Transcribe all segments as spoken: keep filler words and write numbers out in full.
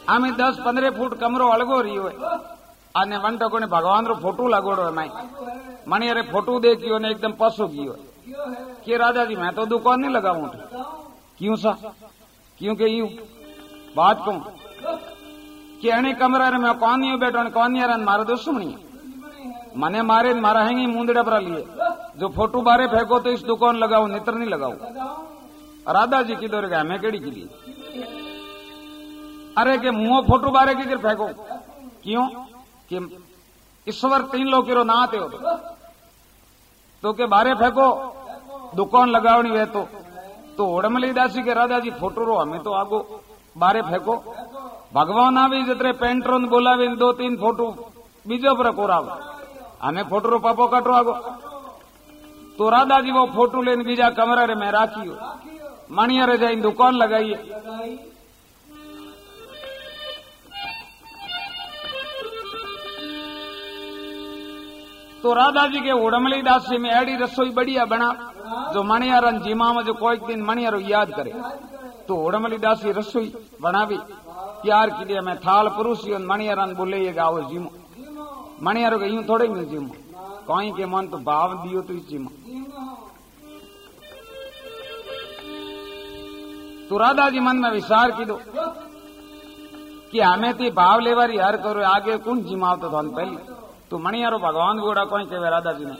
आमे दस पंद्रह फूट कमरो अलगो रही हो अने वंटो कोने भगवान रो फोटो लगोड़ो है माई मणी अरे फोटो देखियो ने एकदम पसो गयो कि राजा जी मैं तो दुकान नहीं लगाऊं क्यों सा क्योंकि यू बात कहूं कि अने कमरा रे मैं कौन नहीं बैठो कौन नहीं मारो दुश्मनी मने मारे मारा है मुंदड़ा पर लिए जो फोटो बारे फेंको तो इस दुकान लगाओ नित्र नहीं लगाओ राधा जी की दौर हमें केड़ी की ली अरे के मुंह फोटो बारे की फेंको क्यों कि ईश्वर तीन लोग रो ना आते हो तो के बारे फेंको दुकान लगावनी वे तो तो ओडमली दासी के राधा जी फोटो रो हमें तो आगो बारे फेंको भगवान आवी जतरे पेंटरो बोलावे दो तीन फोटो बीजो पर कोराव हमें फोटो रो पापो काटो आगो तो राधा जी वो फोटो लेने बीजा कमरा रे मैं राखियो मणिया रे जाइन दुकान लगाइए तो राधा जी के उड़मली दासी में एडी रसोई बढ़िया बना जो मणियारन जीमा में जो कोई दिन मणियारो याद करे तो उड़मली दासी रसोई बनावी प्यार के लिए मैं थाल पुरुषी मणियारन बोले ये गाओ जीमो मणियारो के यूं थोड़े मिल जीमो कोई के मन तो भाव दियो तो जीमो तो राधा जी मन में विचार की दो कि हमें ती भाव लेवारी हर करो आगे कौन जिमाव तो थान पहले तो मणियारो भगवान गोड़ा कोई कहे राधा जी ने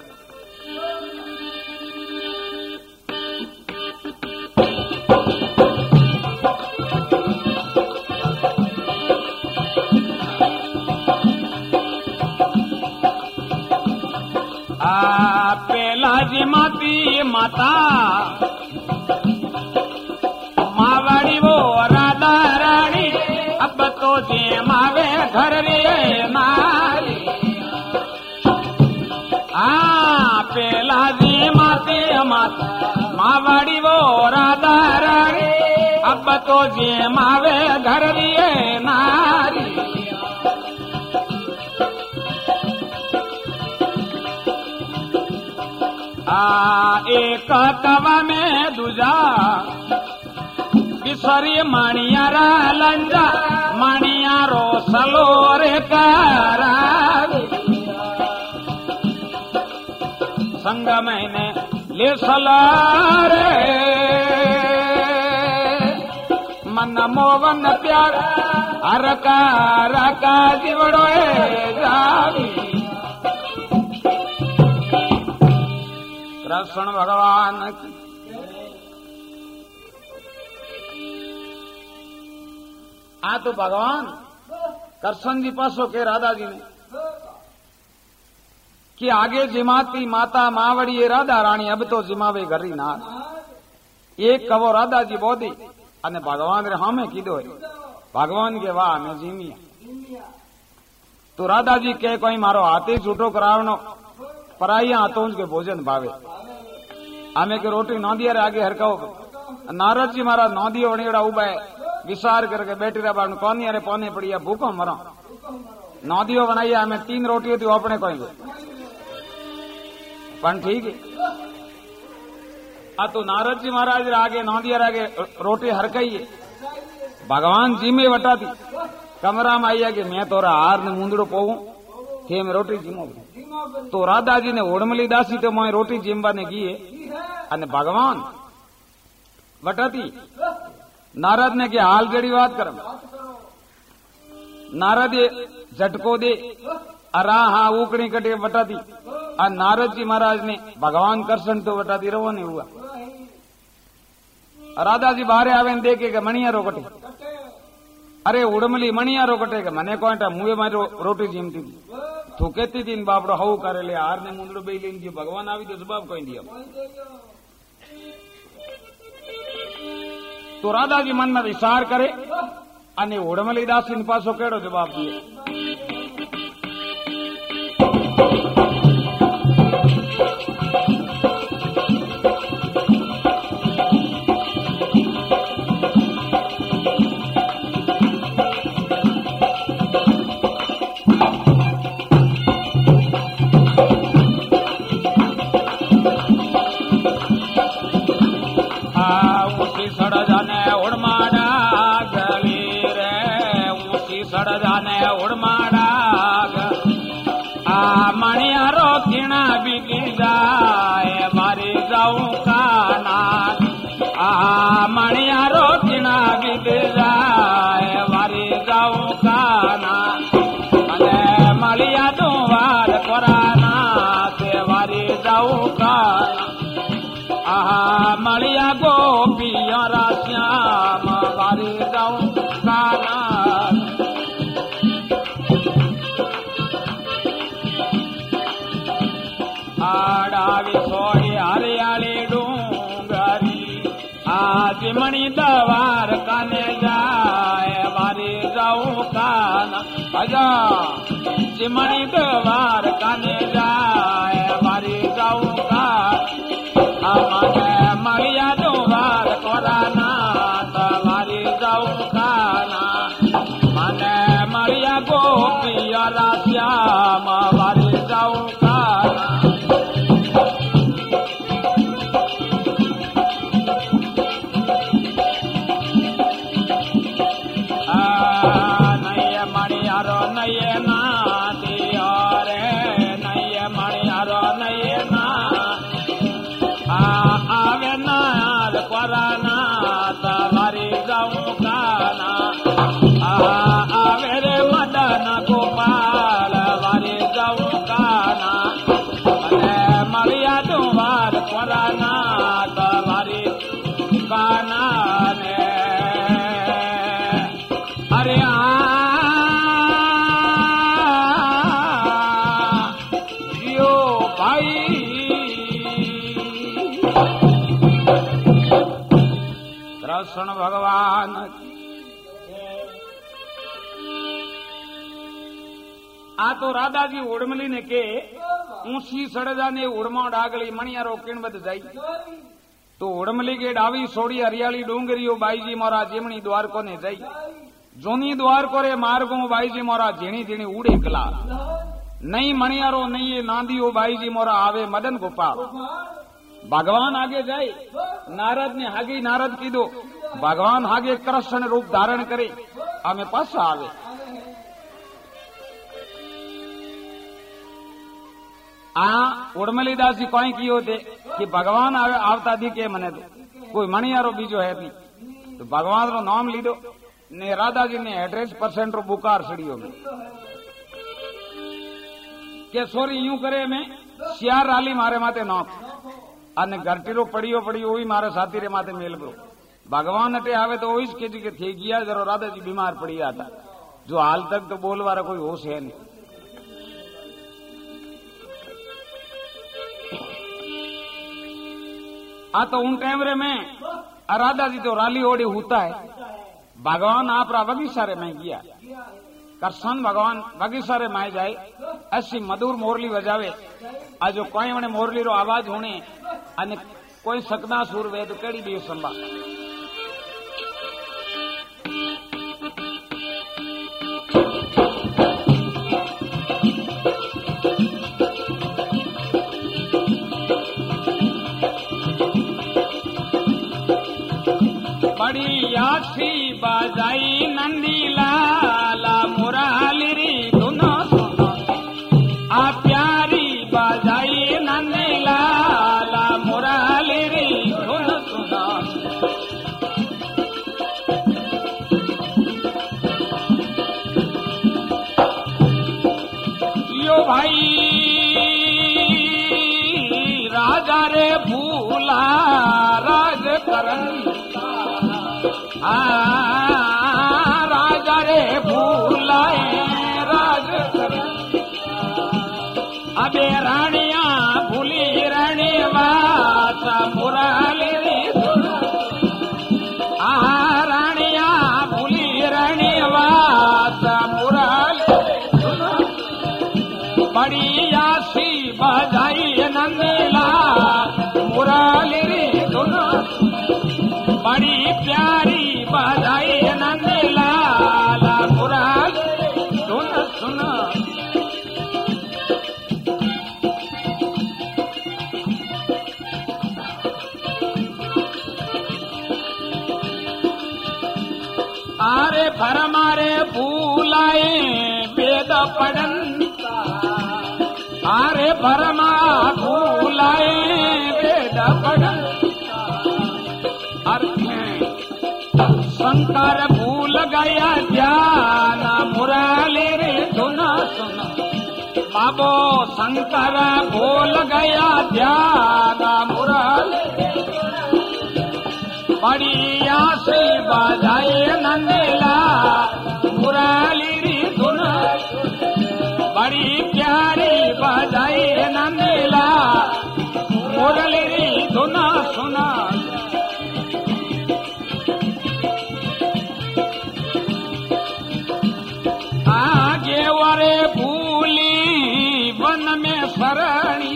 आ पेला जी माती माता मावाड़ी वो राधा रानी अब तो जी मावे घर रे नारी आ पेला जी माती माता मावाड़ी वो राधा रानी अब तो जी मावे घर रे नारी आ एक कवा में दूजा बिसरी मणियारा लंजा मणियारो सलोरे करा संग मैंने ले सलारे मन मोवन प्यार अरका रका जीवड़ो जावी कृष्ण भगवान की आ तो भगवान कृष्ण जी पासो के राधा जी ने कि आगे जिमाती माता मावड़ी ये राधा रानी अब तो जिमावे घरी ना एक कवो राधा जी बोधी अने भगवान रे हमें कीधो है भगवान के वाह हमें जीमिया तो राधा जी के कोई मारो हाथी छूटो करावनो पराइया हाथों के भोजन भावे हमें के रोटी नौदिया रे आगे हरकाओ नारद जी मारा नौदियो वणीड़ा उबा है विचार करके बैठी रहा बाण कौन अरे पौने पड़िया भूखो मरो नौदियो बनाई हमें तीन रोटियों थी अपने कोई पण ठीक है आ तो नारद जी महाराज आगे नौदिया आगे रोटी हरकाई है भगवान जी में वटा थी कमरा में आई कि मैं तोरा हार ने मुंदड़ो पोवू थे मैं रोटी जीमो तो राधा जी ने ओडमली दासी तो मैं रोटी जीमवा ने की है भगवान वटा थी नारद ने के हाल जड़ी बात कर नारद झटको दे अरा हाँ उकड़ी कटे वटा थी आ नारद जी महाराज ने भगवान कृष्ण तो वटा दी रहो नहीं हुआ राधा जी बाहर आवे देखे मणिया रो कटे अरे उड़मली मणिया रो कटे के मने कोटा मुए मारी रोटी जीमती थी थूकेती थी बापड़ो हव करे ले हार ने मुंदड़ो बे लेन जो भगवान आवी तो जवाब कोई दिया तो राधा जी मन में विचार करे अने उड़मली दासी पासो केड़ो जवाब दिए मणियारो किना बीत जाए वारी जाऊं काना अने मलिया तू वार कोराना ते वारी जाऊं काना आहा मलिया गोपियारा श्याम वारी जाऊं काना आड़ावी सोड़ी हरियाली डूंगरी आज मणि दवार काने जाए वारी जाऊं काना भजा चिमणि दवार काने जाए वारी जाऊं काना मने मलिया दुवार कोराना वारी जाऊं काना मने मलिया गोपियारा श्याम वारी जाऊं काना नये ना दियो रे नये मणियारो नये ना आवे नाल कोराना तवारी जाऊं काना आवे रे मदन गोपाल वारी जाऊं काना अरे मलिया दुवार कोराना तवारी काना ने अरे कृष्ण भगवान आ तो राधा जी उड़मली ने के ऊंची सड़जा ने उड़मा डागली मणियारो किणबद जाई तो उड़मली के डावी सोड़ी हरियाली डूंगरियो बाईजी मोरा जेमणी द्वार को ने जाई जोनी द्वार को रे मार्गो बाईजी मोरा झीणी झीणी उड़े कला नहीं मणियारो नहीं ये नांदियो बाईजी मोरा आवे मदन गोपाल भगवान आगे जाए नारद ने आगे नारद कीधो भगवान आगे कृष्ण रूप धारण करे आमे पासा आवे आ उड़मलीदास जी कोई कियो थे कि भगवान आवे आवता दी के मने तो कोई मणियारो बीजो है नहीं तो भगवान रो नाम लीधो ने राधा जी ने एड्रेस परसेंट रो बुकार सड़ियो में के सोरी यूं करे में सियार राली मारे माते नौक अने घरटीरो पड़ियो पड़ियो वही मारे साथी रे माथे मेल गयो भगवान अटे आवे तो वही के जी के थे गया जरो राधा जी बीमार पड़िया था जो हाल तक तो बोलवारा कोई होश है नहीं आ तो उन टाइम में राधा जी तो राली ओढ़ी होता है भगवान आप वगीसारे में गया कृष्ण भगवान वगीसारे में जाए ऐसी मधुर मोरली बजावे आज जो कोई वने मोरली रो आवाज होने अने कोई सकना सुर वे तो केड़ी भी संभा बड़ी आशी बजाई नंदी लाला मुराली री धुनो सुनो आ प्यारी बजाई नंदी लाला मुराली री धुनो सुनो यो भाई राजा रे भूला राज करन आ राजा रे भूलाए राज अबे रानिया भूली रानी बात मुराली रे आ रानिया भूली रानी बात मुराली बड़ी आसी बजाई नंदीला मुराली रे बड़ी प्यारी बधाई नंदलाल मुराली सुन सुन आरे भरमारे भूलाए वेद पढ़न आरे भरमा भूलाए वेद पढ़न अर्थ शंकर भूल गया ध्यान मुरली रे धुन सुन बाबो शंकर भूल गया ध्यान मुरली बड़ी आसी बजाए नंदीला मुरली री धुन बड़ी प्यारी बजाए नंदीला मुरली री धुन सुना आगे वरे भूली वन में सरणी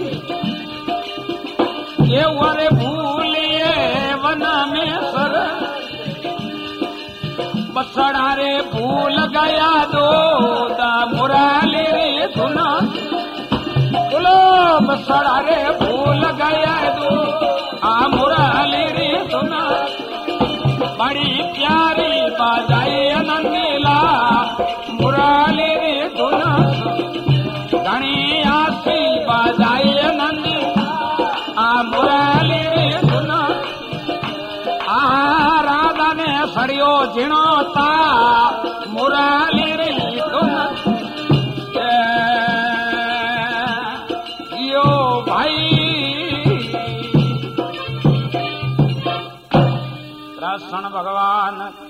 ये वरे भूलिए वन में सर बसड़ा रे भूल गया दो दा मुरली रे धुना बोलो बसड़ा रे भूल गया दो आ मुरली रे धुना बड़ी प्यारी बजाए नंदीला मुरली रे धुना घनी आसी बजाए नंदीला आ मुरली रे धुना आ राधा ने सड़ियो झिणो ता मुरली रे धुना यो भाई कृष्ण भगवान